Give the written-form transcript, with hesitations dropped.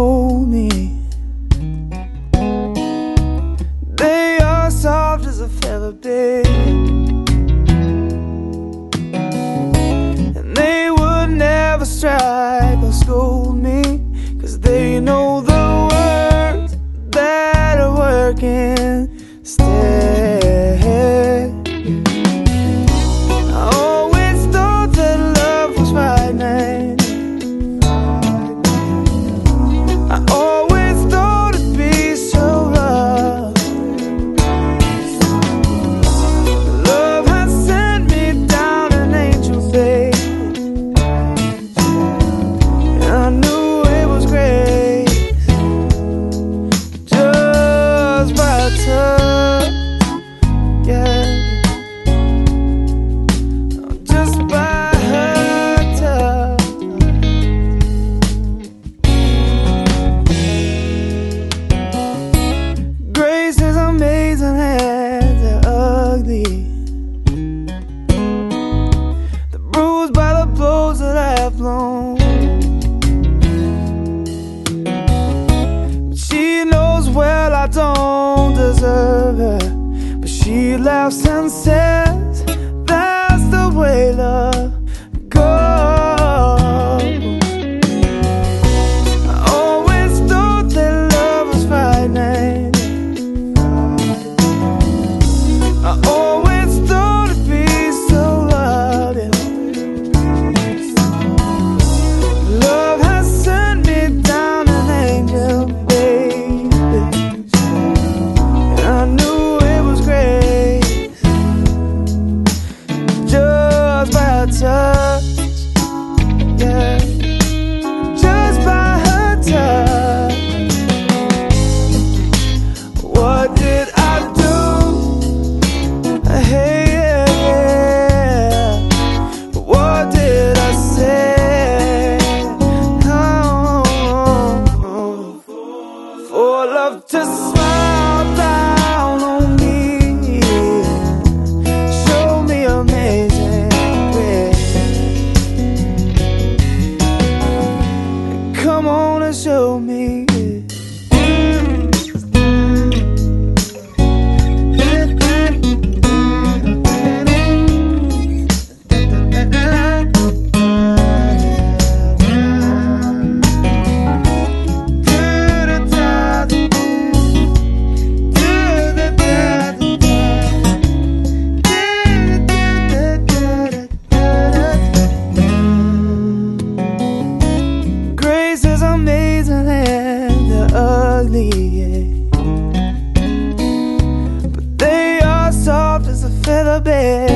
hold me. They are soft as a feather bed, and they would never strike or scold me, 'cause they know the words that are working instead. I always thought that love was frightening. I always thought it'd be so rough. Love has sent me down an angel babe, and I knew it was grace, just by a touch, yeah. Just by her touch. Grace is amazing and they're ugly. They're bruised by the blows that I have blown. But she knows well I don't deserve her, but she laughs and says that's the way love goes. I always thought that love was frightening. I always thought it'd be so loud, yeah. Love has sent me down an angel, baby, and I knew it was grace, just by a touch, yeah. Just by her touch. What did I do? Hey, yeah, yeah. What did I say? Oh, for love to smile down on me, show me amazing grace. Come on and show me. Grace is amazing and they're ugly, yeah. But they are soft as a feather bed.